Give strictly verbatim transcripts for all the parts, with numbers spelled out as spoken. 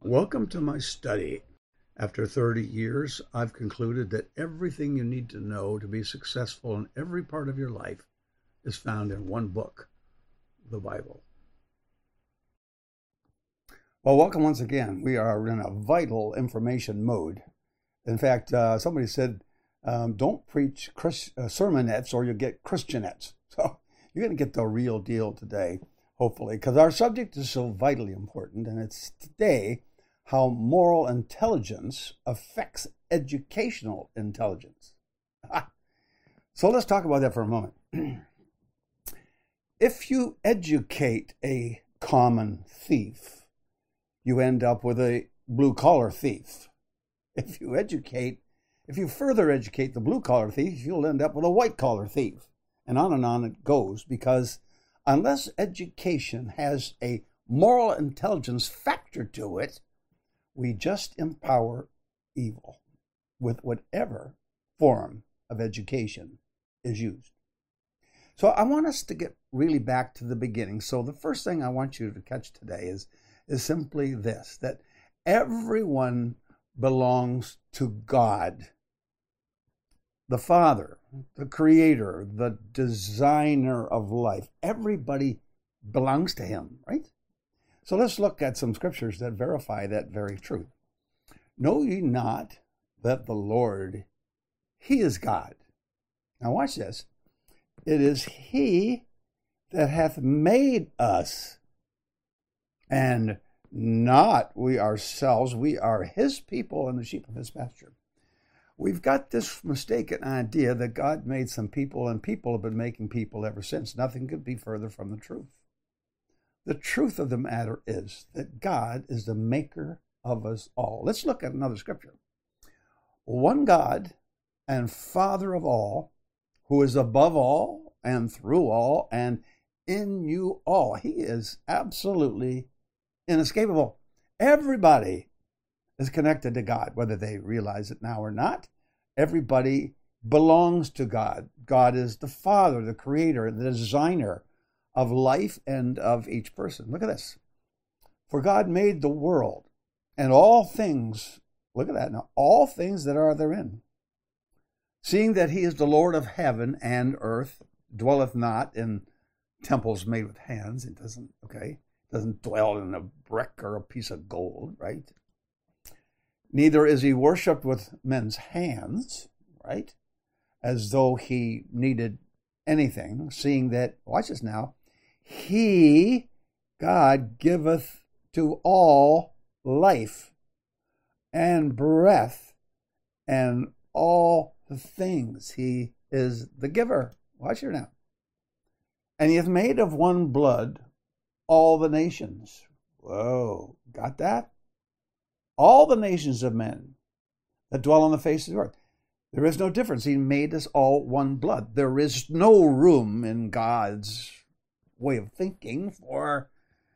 Welcome to my study. After thirty years, I've concluded that everything you need to know to be successful in every part of your life is found in one book, the Bible. Well, welcome once again. We are in a vital information mode. In fact, uh, somebody said, um, don't preach Chris, uh, sermonettes or you'll get Christianettes. So you're going to get the real deal today, hopefully, because our subject is so vitally important, and it's today how moral intelligence affects educational intelligence. So let's talk about that for a moment. If you educate a common thief, you end up with a blue-collar thief. If you educate, if you further educate the blue-collar thief, you'll end up with a white-collar thief. And on and on it goes, because unless education has a moral intelligence factor to it, we just empower evil with whatever form of education is used. So I want us to get really back to the beginning. So the first thing I want you to catch today is, is simply this, that everyone belongs to God, the Father, the Creator, the designer of life. Everybody belongs to Him, right? So let's look at some scriptures that verify that very truth. Know ye not that the Lord, He is God. Now watch this. It is He that hath made us, and not we ourselves. We are His people and the sheep of His pasture. We've got this mistaken idea that God made some people, and people have been making people ever since. Nothing could be further from the truth. The truth of the matter is that God is the maker of us all. Let's look at another scripture. One God and Father of all, who is above all and through all and in you all. He is absolutely inescapable. Everybody is connected to God, whether they realize it now or not. Everybody belongs to God. God is the Father, the Creator, the designer of life and of each person. Look at this. For God made the world and all things, look at that now, all things that are therein. Seeing that He is the Lord of heaven and earth, dwelleth not in temples made with hands. It doesn't, okay, doesn't dwell in a brick or a piece of gold, right? Neither is He worshipped with men's hands, right? As though He needed anything, seeing that, watch this now, He, God, giveth to all life and breath and all the things. He is the giver. Watch here now. And He hath made of one blood all the nations. Whoa, got that? All the nations of men that dwell on the face of the earth. There is no difference. He made us all one blood. There is no room in God's way of thinking for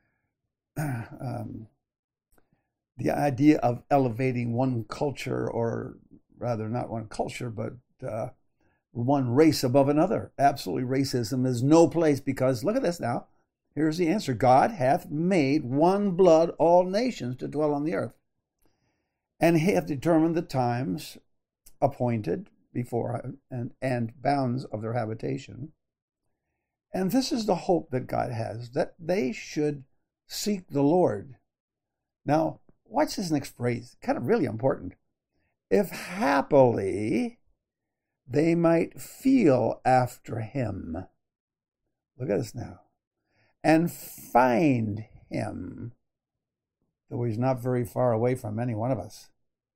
um, the idea of elevating one culture, or rather not one culture, but uh, one race above another. Absolutely, racism is no place, because look at this now. Here's the answer. God hath made one blood all nations to dwell on the earth, and He hath determined the times appointed before and, and bounds of their habitation. And this is the hope that God has, that they should seek the Lord. Now, watch this next phrase, kind of really important. If happily they might feel after Him. Look at this now. And find Him, though He's not very far away from any one of us.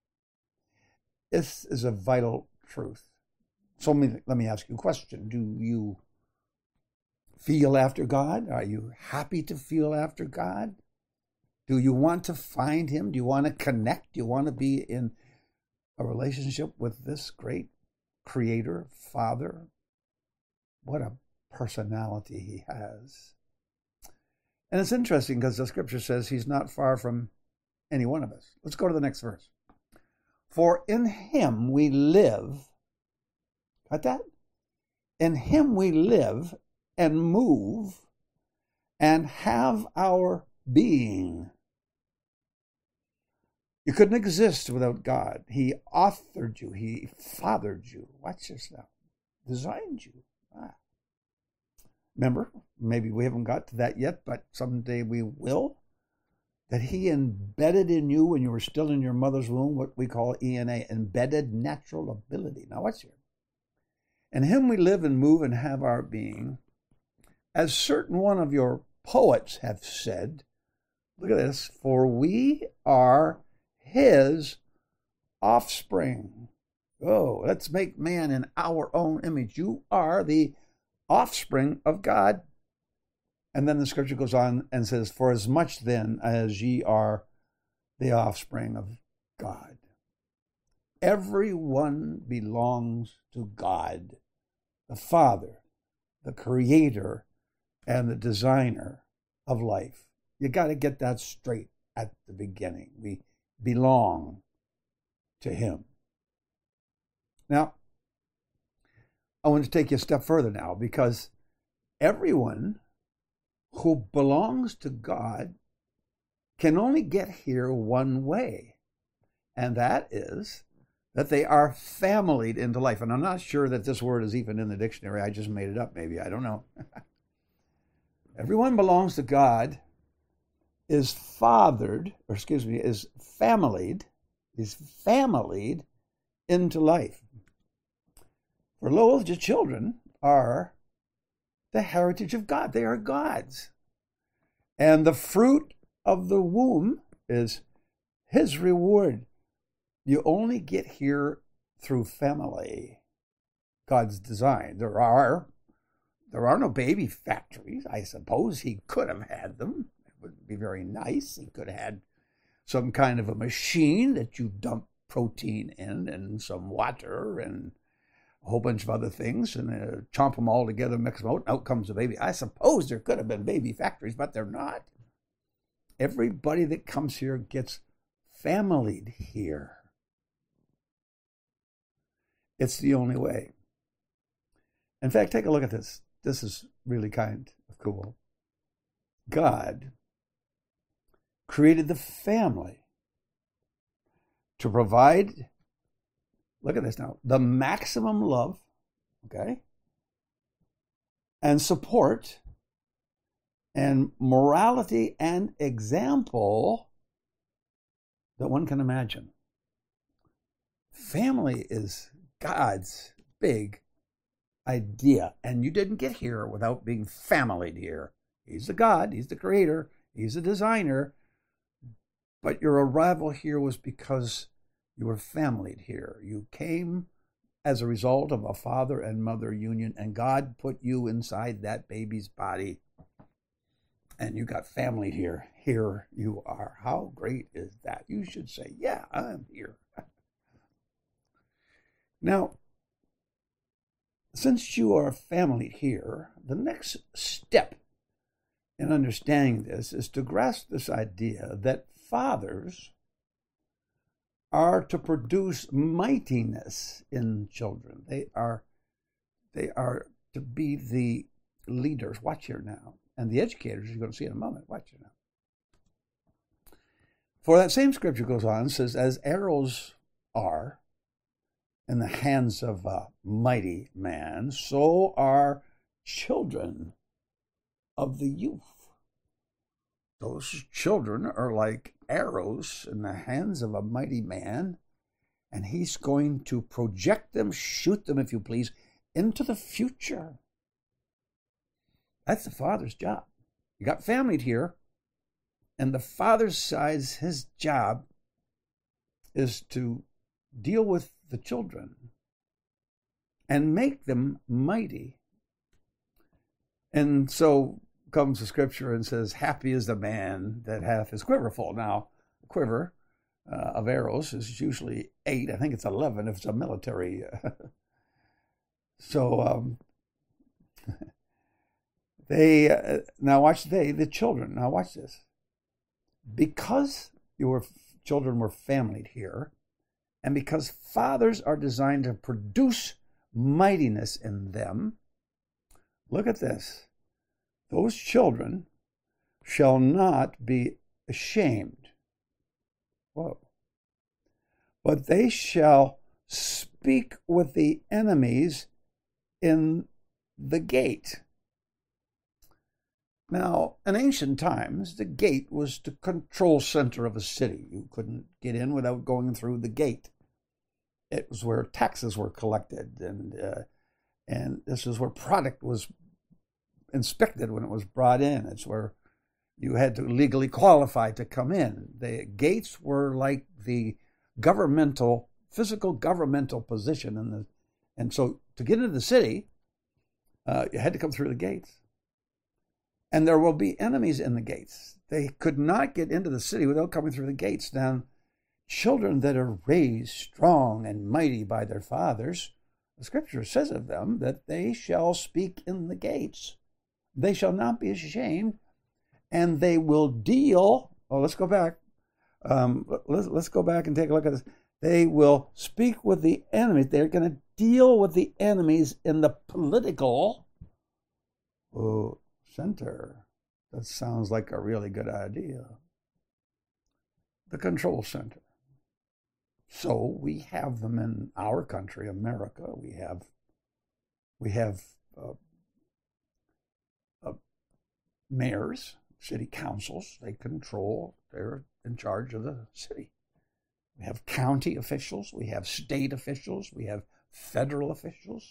This is a vital truth. So let me, let me ask you a question. Do you feel after God? Are you happy to feel after God? Do you want to find Him? Do you want to connect? Do you want to be in a relationship with this great Creator, Father? What a personality He has. And it's interesting because the scripture says He's not far from any one of us. Let's go to the next verse. For in Him we live. Got that? In Him we live and move and have our being. You couldn't exist without God. He authored you. He fathered you. Watch this now. Designed you. Ah. Remember, maybe we haven't got to that yet, but someday we will. That he embedded in you when you were still in your mother's womb, what we call E N A, embedded natural ability. Now watch here. In him we live and move and have our being. As certain one of your poets have said, look at this, for we are his offspring. Oh, let's make man in our own image. You are the offspring of God. And then the scripture goes on and says, for as much then as ye are the offspring of God. Everyone belongs to God, the Father, the Creator, and the Designer of life. You got to get that straight at the beginning. We belong to him. Now, I want to take you a step further now, because everyone who belongs to God can only get here one way, and that is that they are familied into life. And I'm not sure that this word is even in the dictionary. I just made it up, maybe. I don't know. Everyone belongs to God, is fathered, or excuse me, is familied, is familied into life. For lo, the children are the heritage of God. They are God's. And the fruit of the womb is his reward. You only get here through family, God's design. There are, there are no baby factories. I suppose he could have had them. It would be very nice. He could have had some kind of a machine that you dump protein in and some water and a whole bunch of other things and uh, chomp them all together, mix them out, and out comes a baby. I suppose there could have been baby factories, but they're not. Everybody that comes here gets familied here. It's the only way. In fact, take a look at this. This is really kind of cool. God created the family to provide, look at this now, the maximum love, okay, and support and morality and example that one can imagine. Family is God's big idea, and you didn't get here without being familied here. He's the God, he's the creator, he's the designer, but your arrival here was because you were familied here. You came as a result of a father and mother union, and God put you inside that baby's body, and you got familied here. Here you are. How great is that? You should say, yeah, I'm here. Now, since you are familied here, the next step in understanding this is to grasp this idea that fathers are to produce mightiness in children. They are, they are to be the leaders. Watch here now. And the educators, you're going to see in a moment. Watch here now. For that same scripture goes on and says, as arrows are in the hands of a mighty man, so are children of the youth. Those children are like arrows in the hands of a mighty man, and he's going to project them, shoot them, if you please, into the future. That's the father's job. You got familied here, and the father's side, his job is to deal with the children and make them mighty. And so comes the scripture and says, happy is the man that hath his quiver full. Now, a quiver uh, of arrows is usually eight. I think it's eleven if it's a military. Uh, so um, they, uh, now watch they, the children. Now watch this. Because your children were familied here, and because fathers are designed to produce mightiness in them, look at this. Those children shall not be ashamed. Whoa. but they shall speak with the enemies in the gate. Now, in ancient times, the gate was the control center of a city. You couldn't get in without going through the gate. It was where taxes were collected, and uh, and this is where product was inspected when it was brought in. It's where you had to legally qualify to come in. The gates were like the governmental, physical governmental position in the, and so to get into the city, uh, you had to come through the gates. And there will be enemies in the gates. They could not get into the city without coming through the gates. Now, children that are raised strong and mighty by their fathers, the scripture says of them that they shall speak in the gates. They shall not be ashamed, and they will deal. Oh, let's go back. Um, let's, let's go back and take a look at this. They will speak with the enemies. They're going to deal with the enemies in the political oh, center. That sounds like a really good idea. The control center. So we have them in our country, America. We have, we have uh, uh, mayors, city councils. They control. They're in charge of the city. We have county officials. We have state officials. We have federal officials.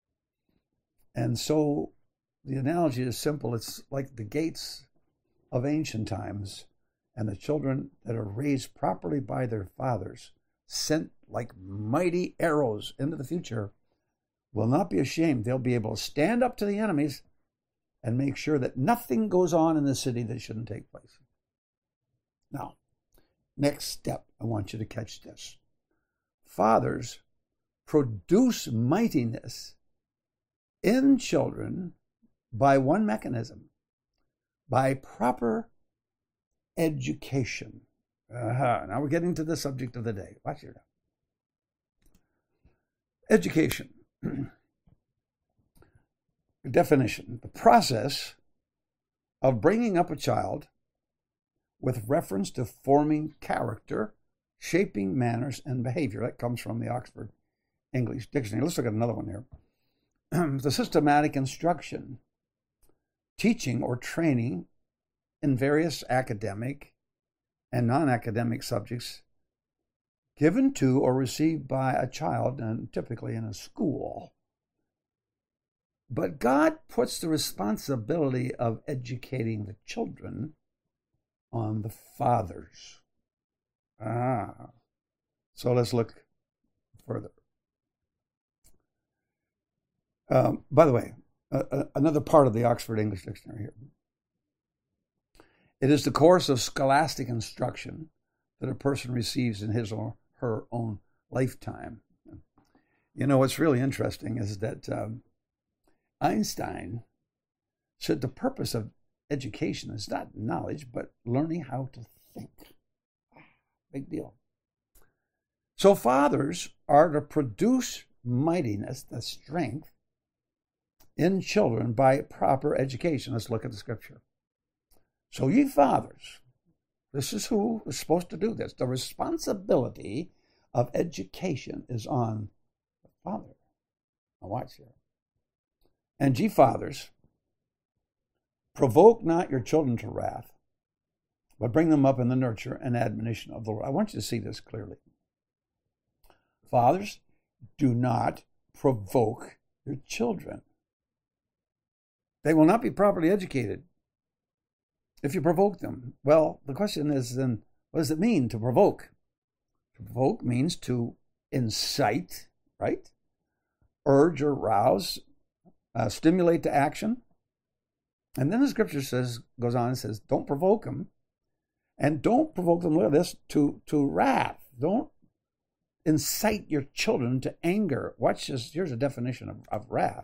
And so the analogy is simple. It's like the gates of ancient times, and the children that are raised properly by their fathers, sent like mighty arrows into the future, will not be ashamed. They'll be able to stand up to the enemies and make sure that nothing goes on in the city that shouldn't take place. Now, next step, I want you to catch this. Fathers produce mightiness in children by one mechanism, by proper education. Uh-huh. Now we're getting to the subject of the day. Watch here. Education. Definition: the process of bringing up a child with reference to forming character, shaping manners and behavior. That comes from the Oxford English Dictionary. Let's look at another one here. The systematic instruction, teaching or training in various academic and non-academic subjects given to or received by a child, and typically in a school. But God puts the responsibility of educating the children on the fathers. Ah, so let's look further. Um, by the way, uh, uh, another part of the Oxford English Dictionary here. It is the course of scholastic instruction that a person receives in his or her own lifetime. You know, what's really interesting is that um, Einstein said the purpose of education is not knowledge, but learning how to think. Big deal. So fathers are to produce mightiness, the strength, in children by proper education. Let's look at the scripture. So ye fathers, this is who is supposed to do this. The responsibility of education is on the father. Now watch here. And ye fathers, provoke not your children to wrath, but bring them up in the nurture and admonition of the Lord. I want you to see this clearly. Fathers, do not provoke your children. They will not be properly educated if you provoke them. Well, the question is then, what does it mean to provoke? To provoke means to incite, right? Urge or rouse, uh, stimulate to action. And then the scripture says, goes on and says, don't provoke them. And don't provoke them, look at this, to, to wrath. Don't incite your children to anger. Watch this. Here's a definition of, of wrath.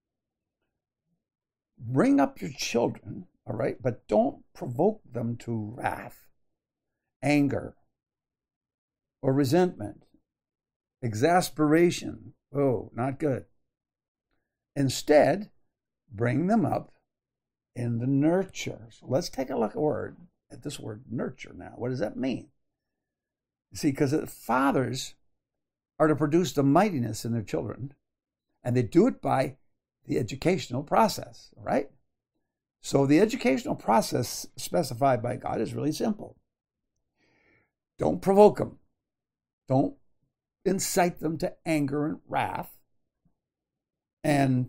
Bring up your children, all right, but don't provoke them to wrath, anger, or resentment, exasperation. Oh, not good. Instead, bring them up in the nurture. So let's take a look at word at this word nurture now. What does that mean? See, because fathers are to produce the mightiness in their children, and they do it by the educational process, right? So the educational process specified by God is really simple. Don't provoke them. Don't incite them to anger and wrath. And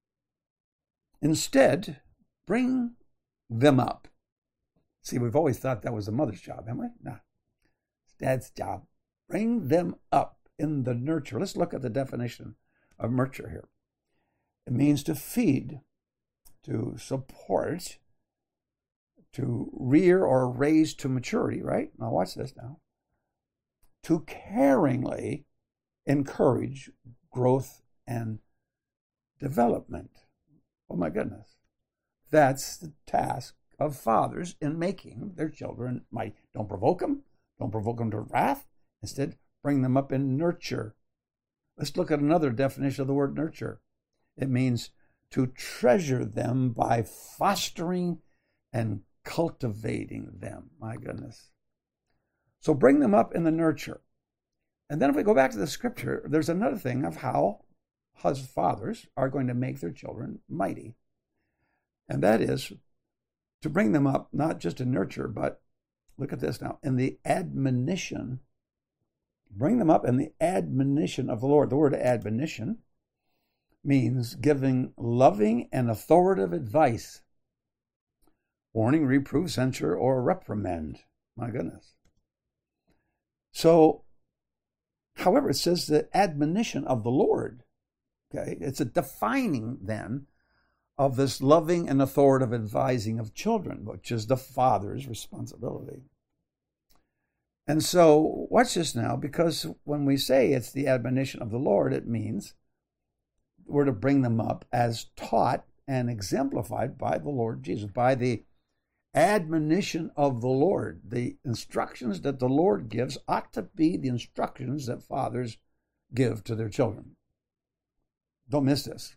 instead, bring them up. See, we've always thought that was the mother's job, haven't we? No. It's dad's job. Bring them up in the nurture. Let's look at the definition of nurture here. It means to feed, to support, to rear or raise to maturity, right? Now watch this now. To caringly encourage growth and development. Oh my goodness. That's the task of fathers in making their children mighty. Don't provoke them. Don't provoke them to wrath. Instead, bring them up in nurture. Let's look at another definition of the word nurture. It means to treasure them by fostering and cultivating them. My goodness. So bring them up in the nurture. And then if we go back to the scripture, there's another thing of how husbands, fathers are going to make their children mighty. And that is to bring them up, not just in nurture, but look at this now, in the admonition. Bring them up in the admonition of the Lord. The word admonition means giving loving and authoritative advice, warning, reproof, censure, or reprimand. My goodness. So, however, it says the admonition of the Lord. Okay, it's a defining then of this loving and authoritative advising of children, which is the father's responsibility. And so, watch this now, because when we say it's the admonition of the Lord, it means we're to bring them up as taught and exemplified by the Lord Jesus, by the admonition of the Lord. The instructions that the Lord gives ought to be the instructions that fathers give to their children. Don't miss this.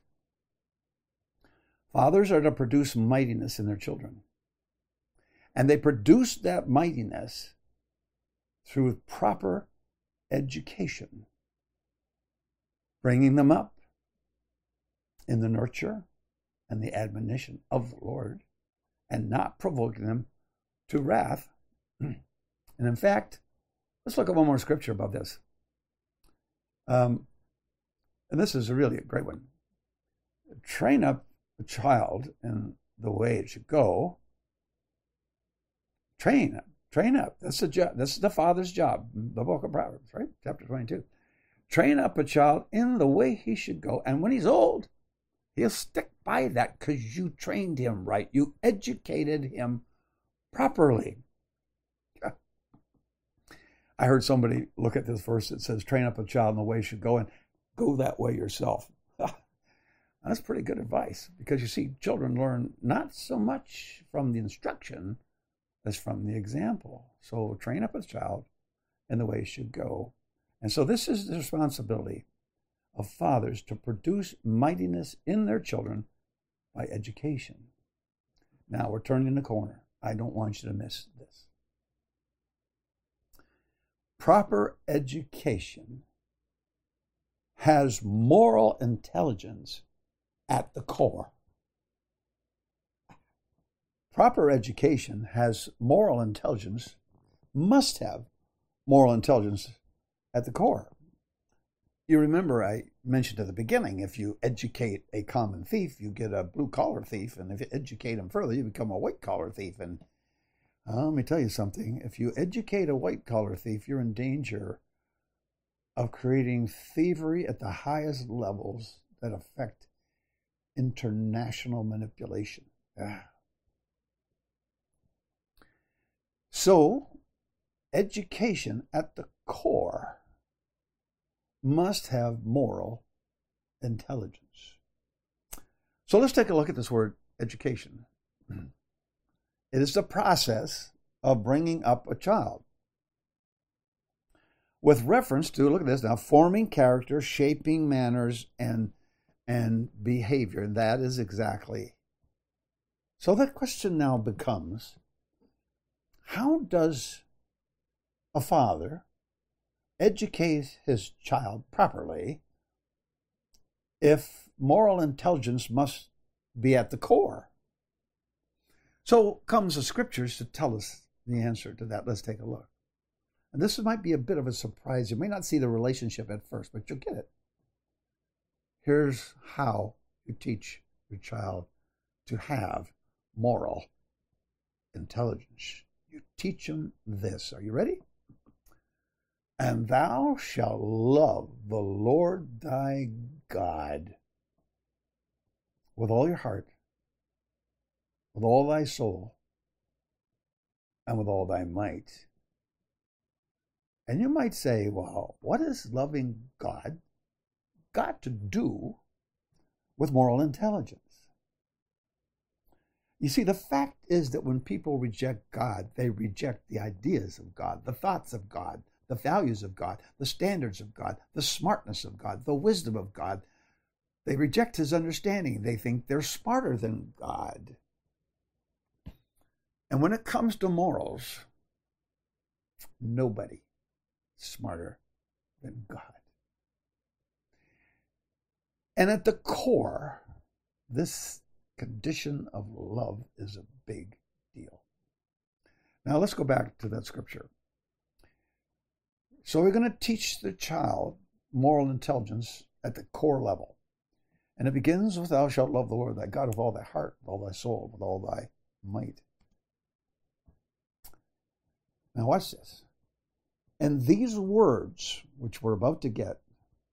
Fathers are to produce mightiness in their children. And they produce that mightiness through proper education, bringing them up in the nurture and the admonition of the Lord, and not provoking them to wrath. And in fact, let's look at one more scripture about this. Um, and this is really a great one. Train up a child in the way it should go. Train up. Train up. That's the job. This is the father's job. The book of Proverbs, right? Chapter twenty-two. Train up a child in the way he should go. And when he's old, he'll stick by that because you trained him right. You educated him properly. I heard somebody look at this verse that says, train up a child in the way he should go, and go that way yourself. That's pretty good advice, because you see, children learn not so much from the instruction as from the example. So train up a child in the way he should go. And so this is the responsibility of fathers, to produce mightiness in their children by education. Now we're turning the corner. I don't want you to miss this. Proper education has moral intelligence at the core. Proper education has moral intelligence, must have moral intelligence at the core. You remember I mentioned at the beginning, if you educate a common thief, you get a blue-collar thief, and if you educate him further, you become a white-collar thief. And uh, let me tell you something, if you educate a white-collar thief, you're in danger of creating thievery at the highest levels that affect international manipulation. Ah. So, education at the core must have moral intelligence. So let's take a look at this word education. It is the process of bringing up a child with reference to, look at this now, forming character, shaping manners, and, and behavior. And that is exactly. So the question now becomes, how does a father educate his child properly if moral intelligence must be at the core? So comes the scriptures to tell us the answer to that. Let's take a look. And this might be a bit of a surprise. You may not see the relationship at first, but you'll get it. Here's how you teach your child to have moral intelligence. You teach them this. Are you ready? And thou shalt love the Lord thy God with all your heart, with all thy soul, and with all thy might. And you might say, well, what is loving God got to do with moral intelligence? You see, the fact is that when people reject God, they reject the ideas of God, the thoughts of God, the values of God, the standards of God, the smartness of God, the wisdom of God. They reject his understanding. They think they're smarter than God. And when it comes to morals, nobody is smarter than God. And at the core, this condition of love is a big deal. Now let's go back to that scripture. So we're going to teach the child moral intelligence at the core level. And it begins with, thou shalt love the Lord thy God with all thy heart, with all thy soul, with all thy might. Now watch this. And these words, which we're about to get,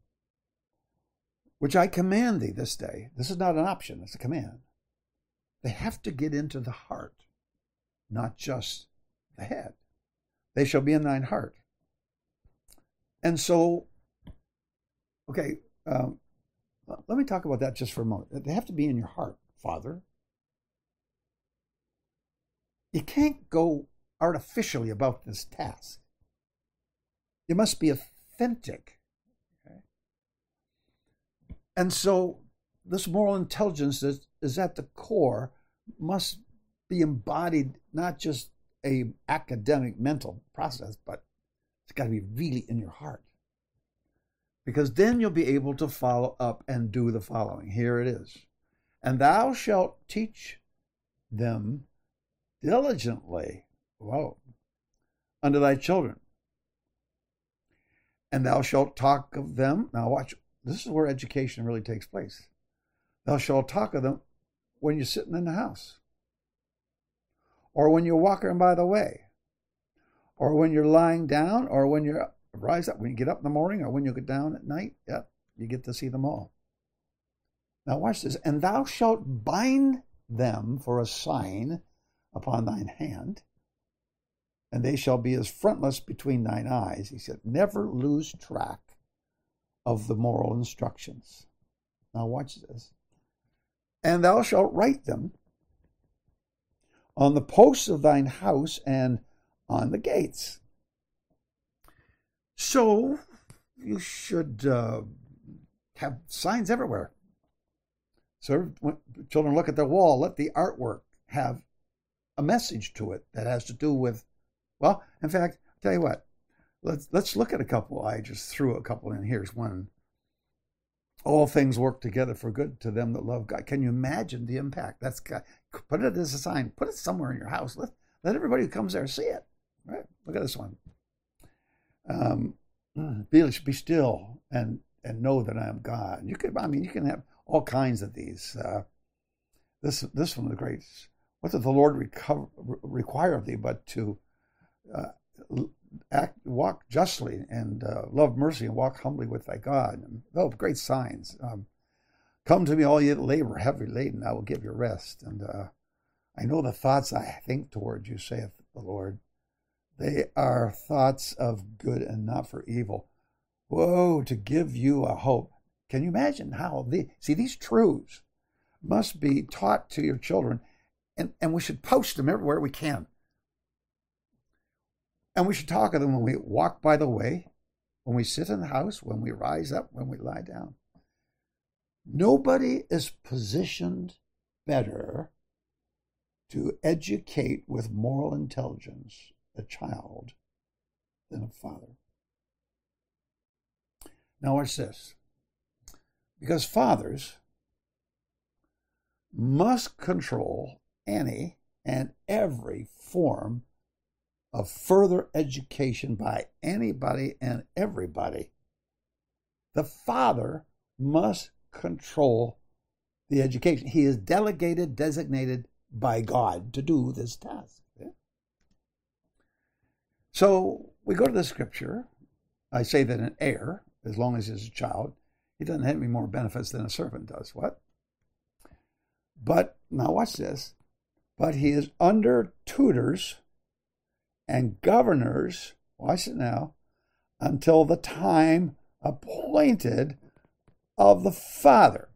which I command thee this day, this is not an option, it's a command. They have to get into the heart, not just the head. They shall be in thine heart. And so, okay, um, let me talk about that just for a moment. They have to be in your heart, Father. You can't go artificially about this task. You must be authentic. Okay? And so this moral intelligence that is at the core must be embodied, not just a academic mental process, but it's got to be really in your heart. Because then you'll be able to follow up and do the following. Here it is. And thou shalt teach them diligently, whoa, unto thy children. And thou shalt talk of them. Now watch, this is where education really takes place. Thou shalt talk of them when you're sitting in the house, or when you're walking by the way, or when you're lying down, or when you're rise up, when you get up in the morning, or when you get down at night. Yep, you get to see them all. Now watch this. And thou shalt bind them for a sign upon thine hand, and they shall be as frontlets between thine eyes. He said, never lose track of the moral instructions. Now watch this. And thou shalt write them on the posts of thine house and on the gates. So you should uh, have signs everywhere. So when children look at the wall, let the artwork have a message to it that has to do with, well, in fact, I'll tell you what, let's let's look at a couple. I just threw a couple in. Here's one. All things work together for good to them that love God. Can you imagine the impact? That's got, put it as a sign. Put it somewhere in your house. Let let everybody who comes there see it. Right? Look at this one. Um, be, be still and and know that I am God. You could, I mean, you can have all kinds of these. Uh, this this one is great. What does the Lord recover, require of thee but to uh, act, walk justly and uh, love mercy and walk humbly with thy God? And, oh, great signs. Um, Come to me, all ye that labor, heavy laden, I will give you rest. And uh, I know the thoughts I think toward you, saith the Lord. They are thoughts of good and not for evil. Whoa, to give you a hope. Can you imagine how the see these truths must be taught to your children, and, and we should post them everywhere we can. And we should talk of them when we walk by the way, when we sit in the house, when we rise up, when we lie down. Nobody is positioned better to educate with moral intelligence a child than a father. Now watch this. Because fathers must control any and every form of further education by anybody and everybody. The father must control the education. He is delegated, designated by God to do this task. Okay? So we go to the scripture. I say that an heir, as long as he's a child, he doesn't have any more benefits than a servant does. What? But, now watch this. But he is under tutors and governors, watch it now, until the time appointed of the father.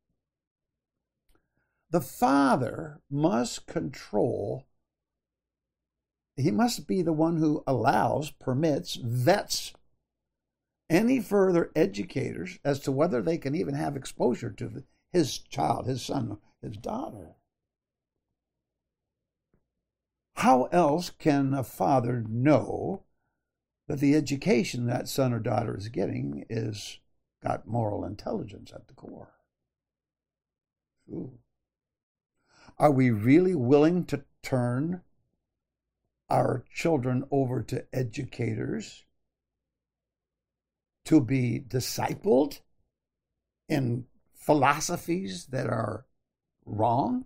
The father must control, he must be the one who allows, permits, vets any further educators as to whether they can even have exposure to the, his child, his son, his daughter. How else can a father know that the education that son or daughter is getting is got moral intelligence at the core? Ooh. Are we really willing to turn our children over to educators to be discipled in philosophies that are wrong?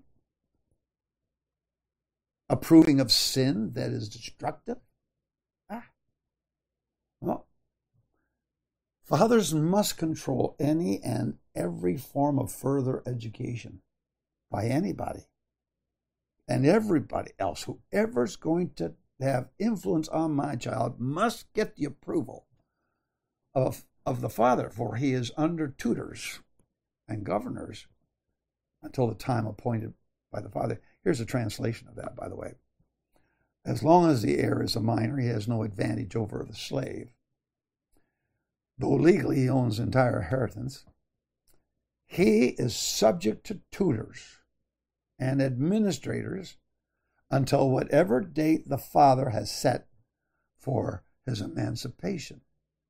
Approving of sin that is destructive? Ah. Well, fathers must control any and every form of further education by anybody and everybody else. Whoever's going to have influence on my child must get the approval of, of the father, for he is under tutors and governors until the time appointed by the father. Here's a translation of that, by the way. As long as the heir is a minor, he has no advantage over the slave. Though legally he owns the entire inheritance, he is subject to tutors and administrators until whatever date the father has set for his emancipation.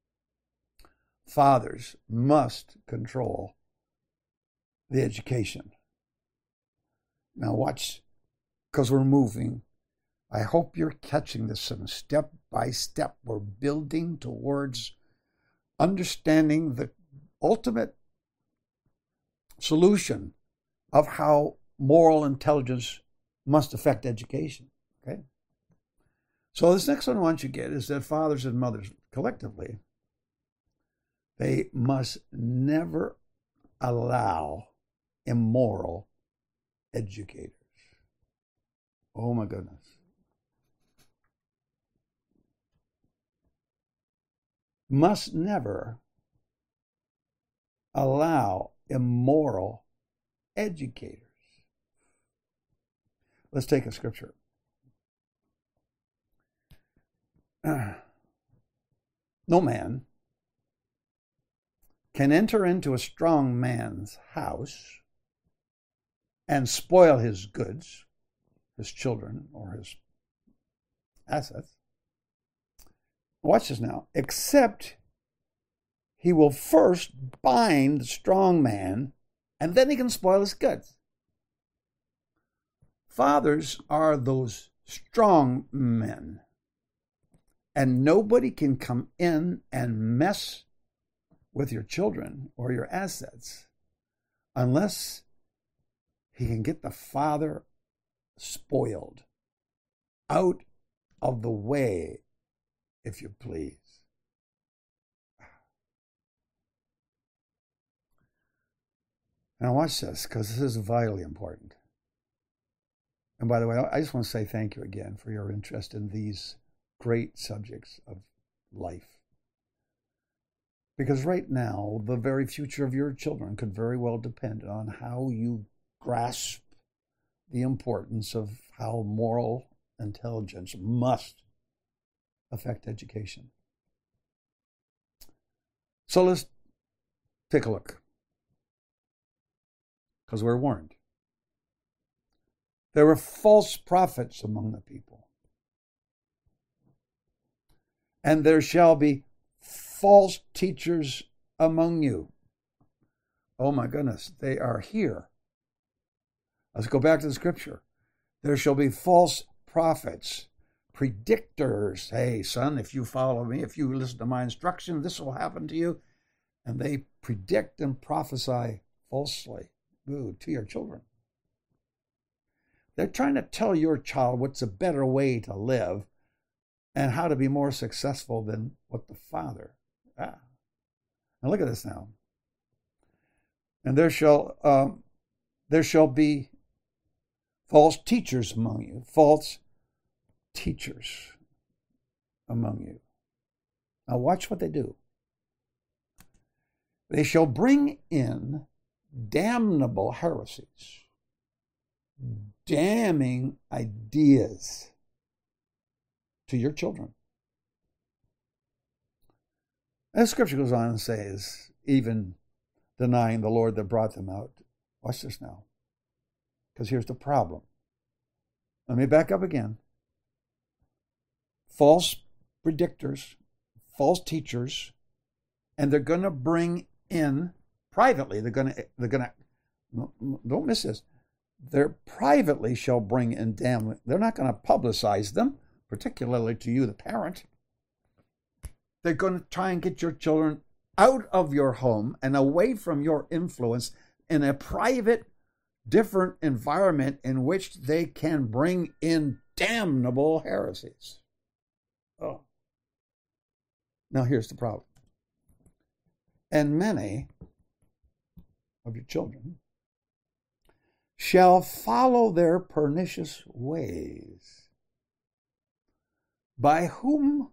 Fathers must control the education. Now watch, because we're moving. I hope you're catching this and step by step. We're building towards understanding the ultimate solution of how moral intelligence must affect education. Okay? So this next one I want you to get is that fathers and mothers collectively, they must never allow immoral educators. Oh my goodness. Must never allow immoral educators. Let's take a scripture. Uh, no man can enter into a strong man's house and spoil his goods, his children, or his assets. Watch this now. Except he will first bind the strong man, and then he can spoil his goods. Fathers are those strong men, and nobody can come in and mess with your children or your assets unless he can get the father spoiled, out of the way, if you please. Now watch this, because this is vitally important. And by the way, I just want to say thank you again for your interest in these great subjects of life. Because right now, the very future of your children could very well depend on how you grasp the importance of how moral intelligence must affect education. So let's take a look, because we're warned. There were false prophets among the people, and there shall be false teachers among you. Oh my goodness, they are here. Let's go back to the scripture. There shall be false prophets, predictors. Hey, son, if you follow me, if you listen to my instruction, this will happen to you. And they predict and prophesy falsely Ooh, to your children. They're trying to tell your child what's a better way to live and how to be more successful than what the father. Ah. Now look at this now. And there shall um, there shall be false teachers among you, false teachers among you. Now watch what they do. They shall bring in damnable heresies, damning ideas to your children. And the scripture goes on and says, even denying the Lord that brought them out. Watch this now. Because here's the problem. Let me back up again. False predictors, false teachers, and they're going to bring in privately, they're going to, they're going to, don't miss this, they're privately shall bring in damn, they're not going to publicize them, particularly to you, the parent. They're going to try and get your children out of your home and away from your influence in a private, different environment in which they can bring in damnable heresies. Oh. Now here's the problem. And many of your children shall follow their pernicious ways, by whom,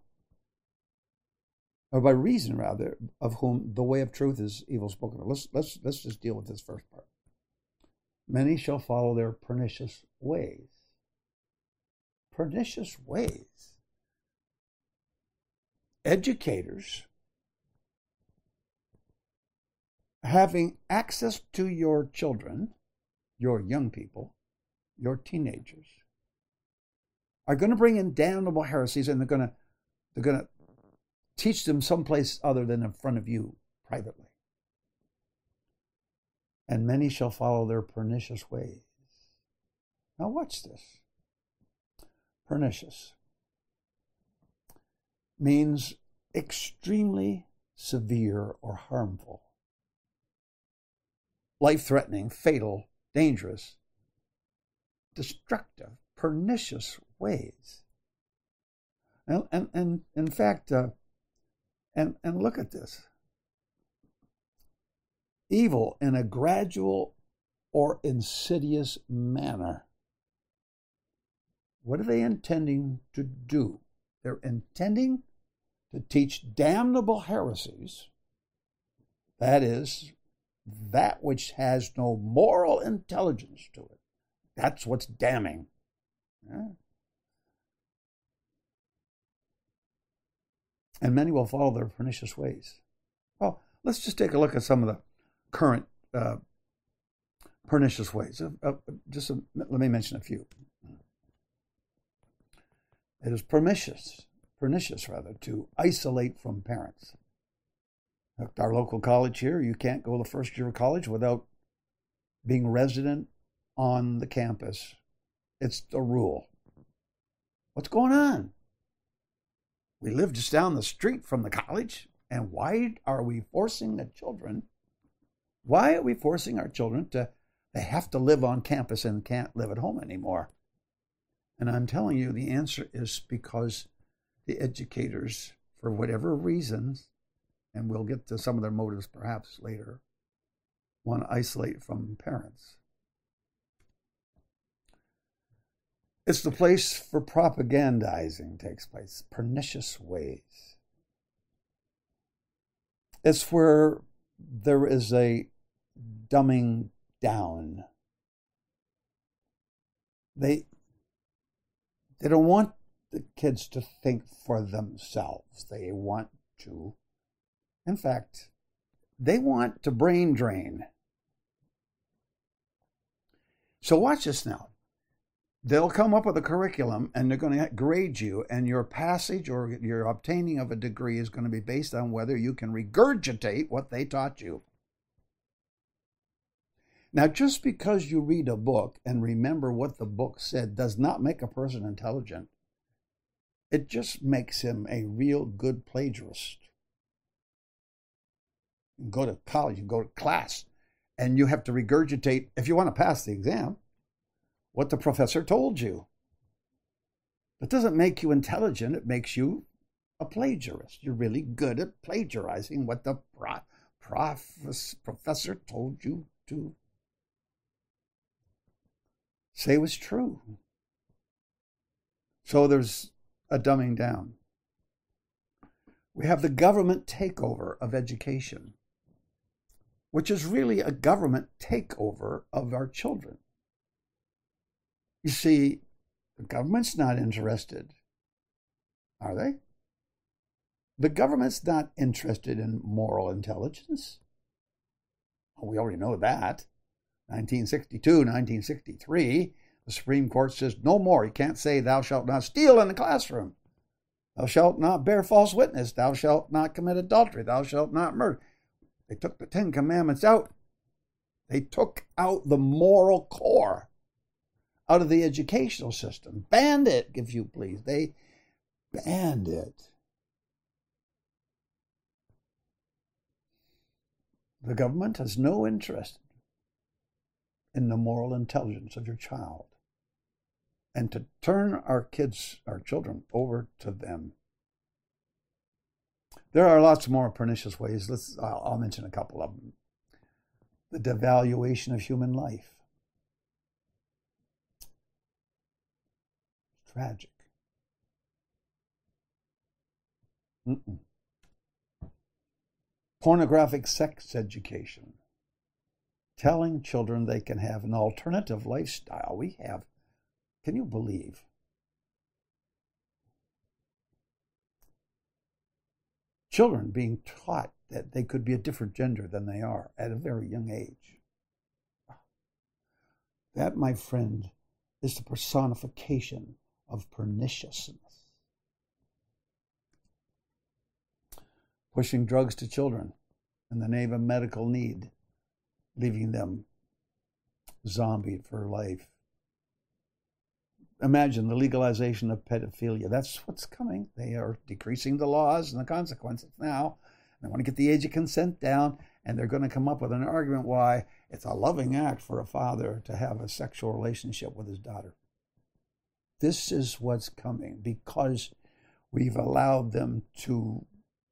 or by reason rather, of whom the way of truth is evil spoken of. Let's, let's, let's just deal with this first part. Many shall follow their pernicious ways. Pernicious ways. Educators having access to your children, your young people, your teenagers, are going to bring in damnable heresies, and they're going to they're going to teach them someplace other than in front of you privately. And many shall follow their pernicious ways. Now watch this. Pernicious means extremely severe or harmful, life-threatening, fatal, dangerous, destructive, pernicious ways. And, and, and in fact, uh, and, and look at this. Evil in a gradual or insidious manner. What are they intending to do? They're intending to teach damnable heresies. That is, that which has no moral intelligence to it. That's what's damning. Yeah. And many will follow their pernicious ways. Well, let's just take a look at some of the current uh, pernicious ways. Uh, uh, just a, let me mention a few. It is pernicious, pernicious rather, to isolate from parents. At our local college here, you can't go the first year of college without being resident on the campus. It's the rule. What's going on? We live just down the street from the college, and why are we forcing the children? Why are we forcing our children to, they have to live on campus and can't live at home anymore? And I'm telling you, the answer is because the educators, for whatever reasons, and we'll get to some of their motives perhaps later, want to isolate from parents. It's the place for propagandizing takes place, pernicious ways. It's where there is a dumbing down. They, they don't want the kids to think for themselves. They want to, in fact, they want to brain drain. So watch this now. They'll come up with a curriculum and they're going to grade you, and your passage or your obtaining of a degree is going to be based on whether you can regurgitate what they taught you. Now, just because you read a book and remember what the book said does not make a person intelligent. It just makes him a real good plagiarist. You go to college, you go to class, and you have to regurgitate, if you want to pass the exam, what the professor told you. That doesn't make you intelligent. It makes you a plagiarist. You're really good at plagiarizing what the prof, prof, professor told you to say was true. So there's a dumbing down. We have the government takeover of education, which is really a government takeover of our children. You see, the government's not interested, are they? The government's not interested in moral intelligence. Well, we already know that. nineteen sixty-two, nineteen sixty-three, the Supreme Court says no more. You can't say thou shalt not steal in the classroom. Thou shalt not bear false witness. Thou shalt not commit adultery. Thou shalt not murder. They took the Ten Commandments out. They took out the moral core out of the educational system. Banned it, if you please. They banned it. The government has no interest in the moral intelligence of your child, and to turn our kids, our children, over to them. There are lots more pernicious ways. Let's, I'll, I'll mention a couple of them. The devaluation of human life. Tragic. Mm-mm. Pornographic sex education. Telling children they can have an alternative lifestyle. We have, can you believe? Children being taught that they could be a different gender than they are at a very young age. That, my friend, is the personification of perniciousness. Pushing drugs to children in the name of medical need, leaving them zombied for life. Imagine the legalization of pedophilia. That's what's coming. They are decreasing the laws and the consequences now. They want to get the age of consent down, and they're going to come up with an argument why it's a loving act for a father to have a sexual relationship with his daughter. This is what's coming because we've allowed them to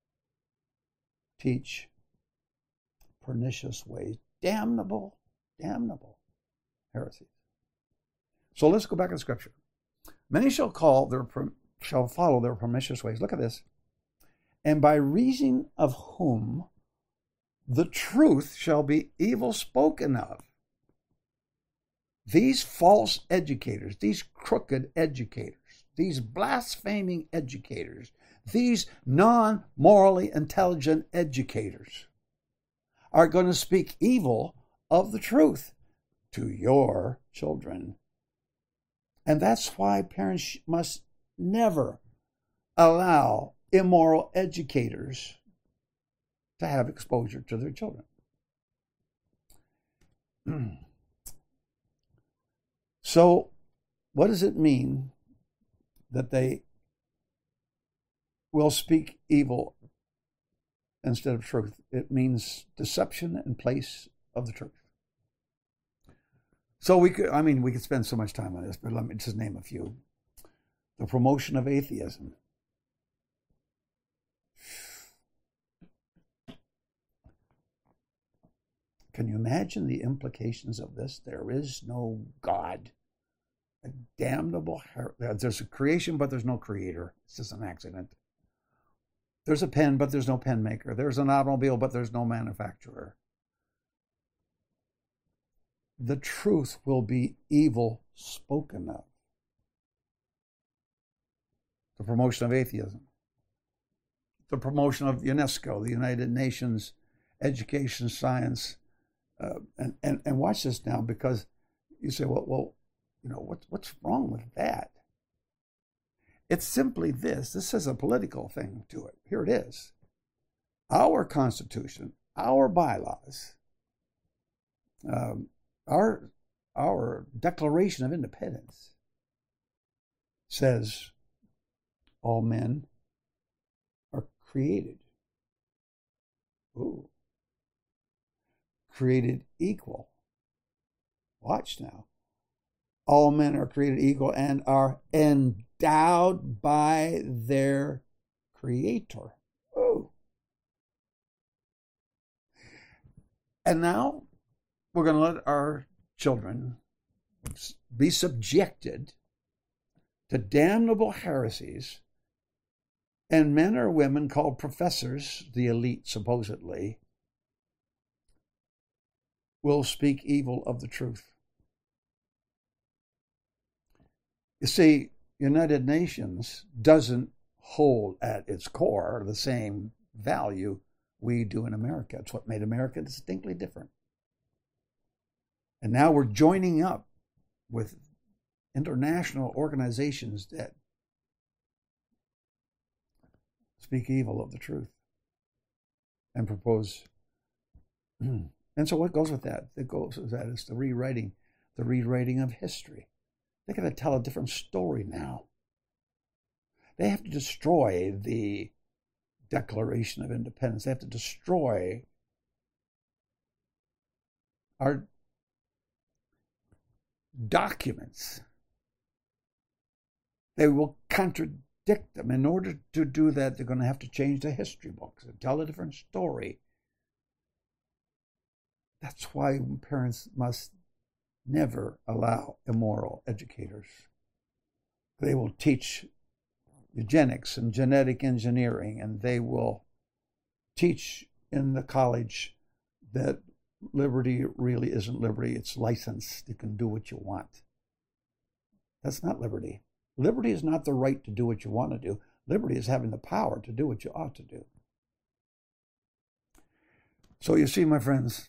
teach pernicious ways, damnable, damnable heresies. So let's go back to Scripture. Many shall call their shall follow their pernicious ways. Look at this. And by reason of whom the truth shall be evil spoken of. These false educators, these crooked educators, these blaspheming educators, these non-morally intelligent educators are going to speak evil of the truth to your children. And that's why parents must never allow immoral educators to have exposure to their children. So, what does it mean that they will speak evil instead of truth? It means deception in place of the truth. So we could, I mean, we could spend so much time on this, but let me just name a few. The promotion of atheism. Can you imagine the implications of this? There is no God. A damnable, there's a creation, but there's no creator. It's just an accident. There's a pen, but there's no pen maker. There's an automobile, but there's no manufacturer. The truth will be evil spoken of. The promotion of atheism. The promotion of UNESCO, the United Nations Education, Science, uh, and, and, and watch this now, because you say, well, well, you know, what, what's wrong with that? It's simply this. This is a political thing to it. Here it is. Our Constitution, our bylaws, um, our, our Declaration of Independence says all men are created. Ooh. Created equal. Watch now. All men are created equal and are endowed by their Creator. Ooh. And now we're going to let our children be subjected to damnable heresies, and men or women called professors, the elite supposedly, will speak evil of the truth. You see, United Nations doesn't hold at its core the same value we do in America. It's what made America distinctly different. And now we're joining up with international organizations that speak evil of the truth and propose. And so what goes with that? It goes with that is the rewriting, the rewriting of history. They're going to tell a different story now. They have to destroy the Declaration of Independence. They have to destroy our documents. They will contradict them. In order to do that, they're going to have to change the history books and tell a different story. That's why parents must never allow immoral educators. They will teach eugenics and genetic engineering, and they will teach in the college that liberty really isn't liberty, it's license. You can do what you want. That's not liberty. Liberty is not the right to do what you want to do. Liberty is having the power to do what you ought to do. So you see, my friends,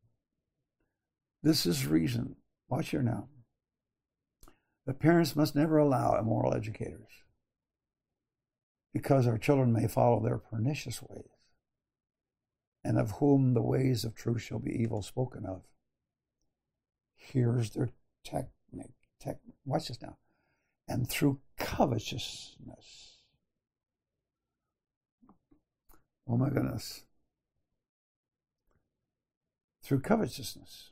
this is reason. Watch here now. The parents must never allow immoral educators, because our children may follow their pernicious ways, and of whom the ways of truth shall be evil spoken of. Here's their technique. Tech, watch this now. And through covetousness. Oh my goodness. Through covetousness.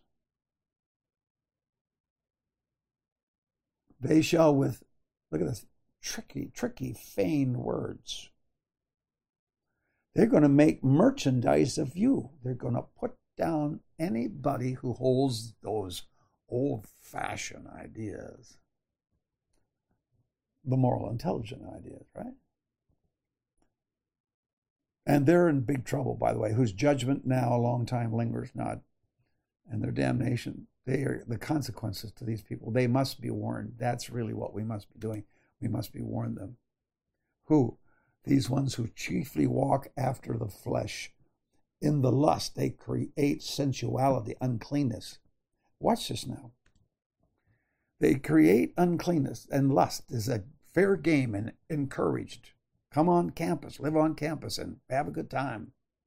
They shall with, look at this, tricky, tricky, feigned words. They're going to make merchandise of you. They're going to put down anybody who holds those old-fashioned ideas. The moral intelligent ideas, right? And they're in big trouble, by the way, whose judgment now a long time lingers not, and their damnation. They are the consequences to these people. They must be warned. That's really what we must be doing. We must be warned them. Who? These ones who chiefly walk after the flesh. In the lust, they create sensuality, uncleanness. Watch this now. They create uncleanness, and lust is a fair game and encouraged. Come on campus, live on campus, and have a good time.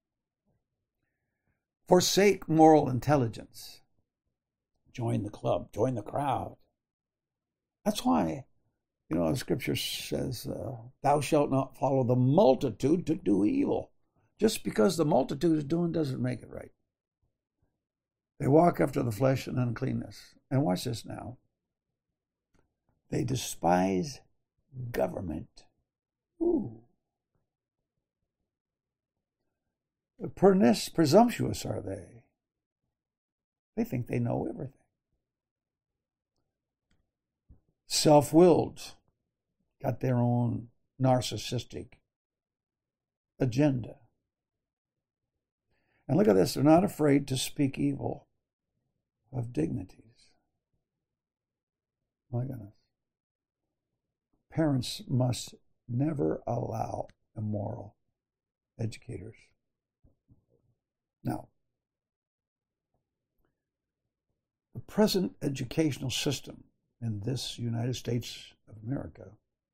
Forsake moral intelligence. Join the club, join the crowd. That's why, you know, the scripture says, uh, thou shalt not follow the multitude to do evil. Just because the multitude is doing doesn't make it right. They walk after the flesh and uncleanness. And watch this now. They despise government. Ooh. Pernicious, presumptuous are they. They think they know everything. Self-willed, got their own narcissistic agenda. And look at this, they're not afraid to speak evil of dignities. My goodness. Parents must never allow immoral educators. Now, the present educational system in this United States of America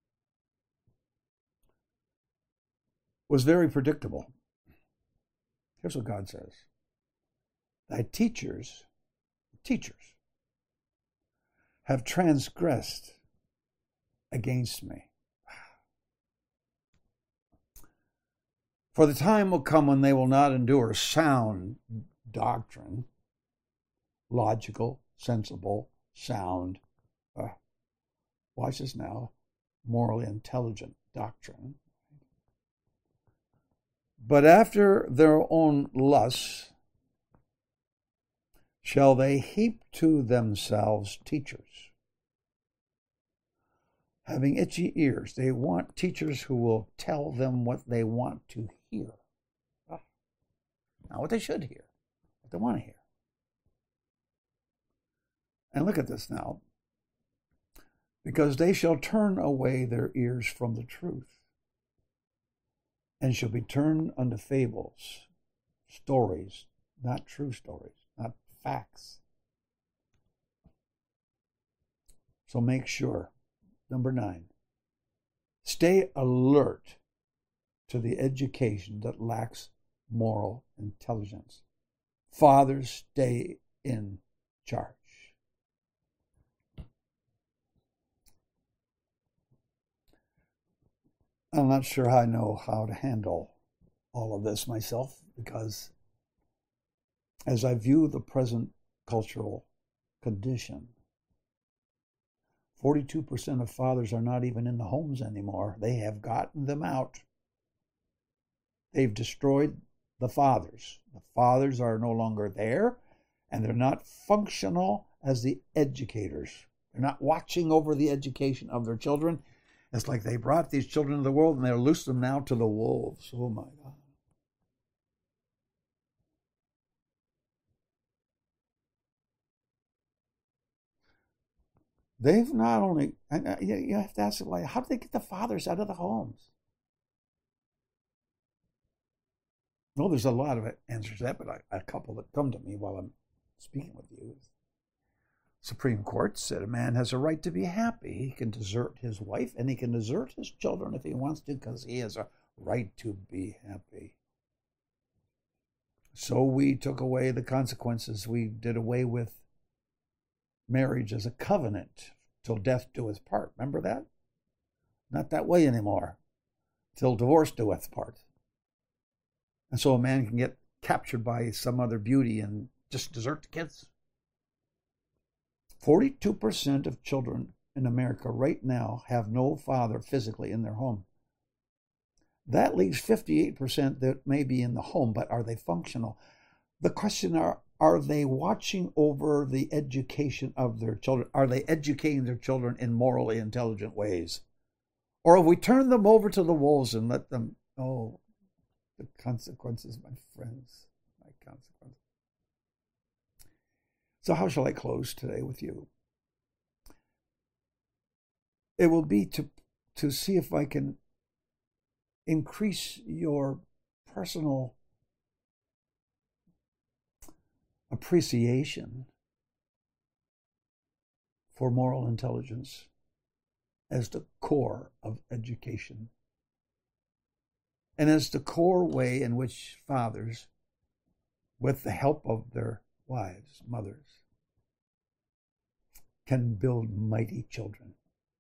was very predictable. Here's what God says. Thy teachers, teachers, have transgressed against me. For the time will come when they will not endure sound doctrine, logical, sensible, sound, uh, watch this now, morally intelligent doctrine. But after their own lusts shall they heap to themselves teachers, having itchy ears. They want teachers who will tell them what they want to hear. Not what they should hear, what they want to hear. And look at this now. Because they shall turn away their ears from the truth, and shall be turned unto fables, stories, not true stories, not facts. So make sure. Number nine, stay alert to the education that lacks moral intelligence. Fathers, stay in charge. I'm not sure I know how to handle all of this myself, because as I view the present cultural condition, forty-two percent of fathers are not even in the homes anymore. They have gotten them out. They've destroyed the fathers. The fathers are no longer there, and they're not functional as the educators. They're not watching over the education of their children. It's like they brought these children into the world and they're loosed them now to the wolves. Oh my God. They've not only, you have to ask, like, how do they get the fathers out of the homes? Well, there's a lot of answers to that, but a couple that come to me while I'm speaking with you. Supreme Court said a man has a right to be happy. He can desert his wife and he can desert his children if he wants to, because he has a right to be happy. So we took away the consequences. We did away with marriage as a covenant till death do us part. Remember that? Not that way anymore. Till divorce do us part. And so a man can get captured by some other beauty and just desert the kids. forty-two percent of children in America right now have no father physically in their home. That leaves fifty-eight percent that may be in the home, but are they functional? The question are, are they watching over the education of their children? Are they educating their children in morally intelligent ways? Or have we turned them over to the wolves and let them, oh, the consequences, my friends, my consequences. So how shall I close today with you? It will be to, to see if I can increase your personal appreciation for moral intelligence as the core of education, and as the core way in which fathers, with the help of their wives, mothers, can build mighty children.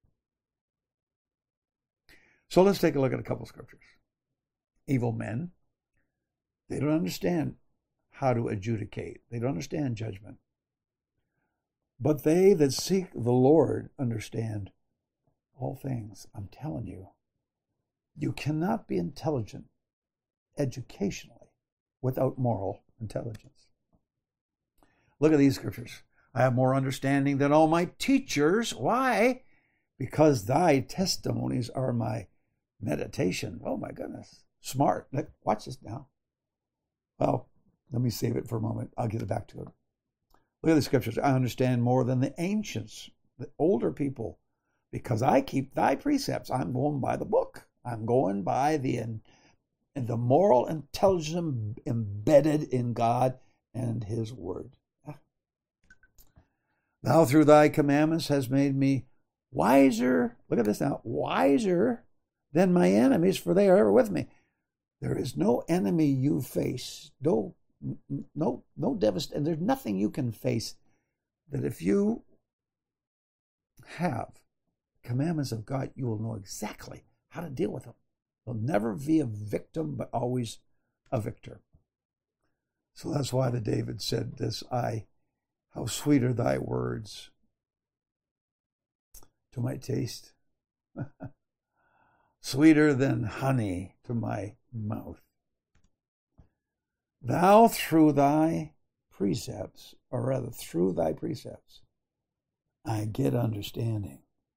So let's take a look at a couple scriptures. Evil men, they don't understand how to adjudicate. They don't understand judgment. But they that seek the Lord understand all things. I'm telling you, you cannot be intelligent educationally without moral intelligence. Look at these scriptures. I have more understanding than all my teachers. Why? Because thy testimonies are my meditation. Oh my goodness. Smart. Watch this now. Well, let me save it for a moment. I'll get it back to it. Look at the scriptures. I understand more than the ancients, the older people, because I keep thy precepts. I'm going by the book. I'm going by the, the moral intelligence embedded in God and his word. Thou through thy commandments hast made me wiser. Look at this now. Wiser than my enemies, for they are ever with me. There is no enemy you face, no, no, no devastation. There's nothing you can face that if you have commandments of God, you will know exactly how to deal with them. You'll never be a victim, but always a victor. So that's why the David said this, I, how sweet are thy words to my taste, sweeter than honey to my mouth. Thou through thy precepts, or rather through thy precepts, I get understanding.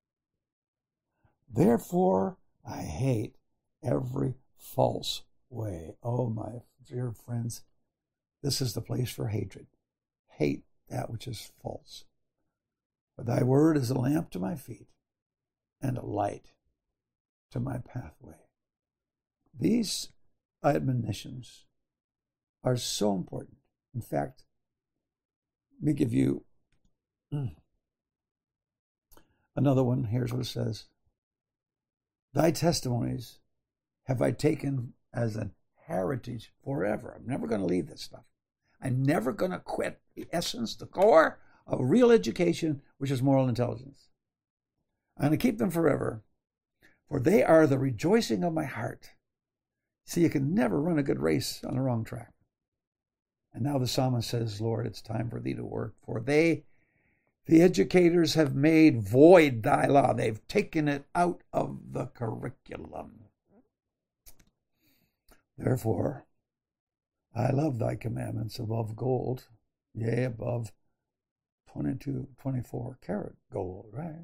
Therefore, I hate every false way. Oh, my dear friends, this is the place for hatred. Hate that which is false. For thy word is a lamp to my feet and a light to my pathway. These admonitions are so important. In fact, let me give you another one. Here's what it says. Thy testimonies have I taken as an heritage forever. I'm never going to leave this stuff. I'm never going to quit the essence, the core of real education, which is moral intelligence. I'm going to keep them forever, for they are the rejoicing of my heart. See, you can never run a good race on the wrong track. And now the psalmist says, Lord, it's time for thee to work, for they, the educators, have made void thy law. They've taken it out of the curriculum. Therefore, I love thy commandments above gold, yea, above twenty-two, twenty-four karat gold, right?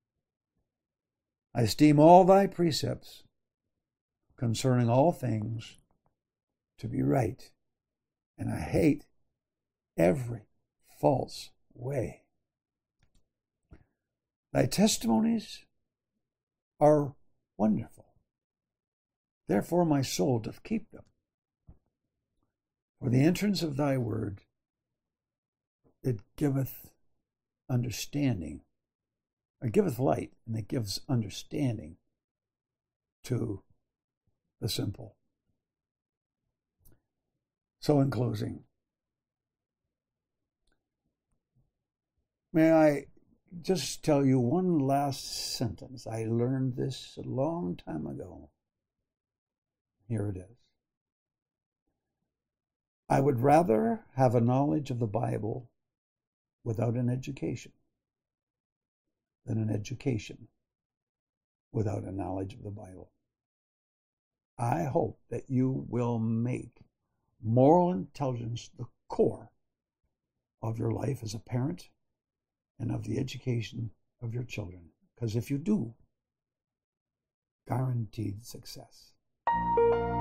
I esteem all thy precepts concerning all things to be right, and I hate every false way. Thy testimonies are wonderful. Therefore my soul doth keep them. For the entrance of thy word, it giveth understanding. It giveth light, and it gives understanding to the simple. So in closing, may I just tell you one last sentence. I learned this a long time ago. Here it is. I would rather have a knowledge of the Bible without an education than an education without a knowledge of the Bible. I hope that you will make moral intelligence the core of your life as a parent and of the education of your children. Because if you do, guaranteed success.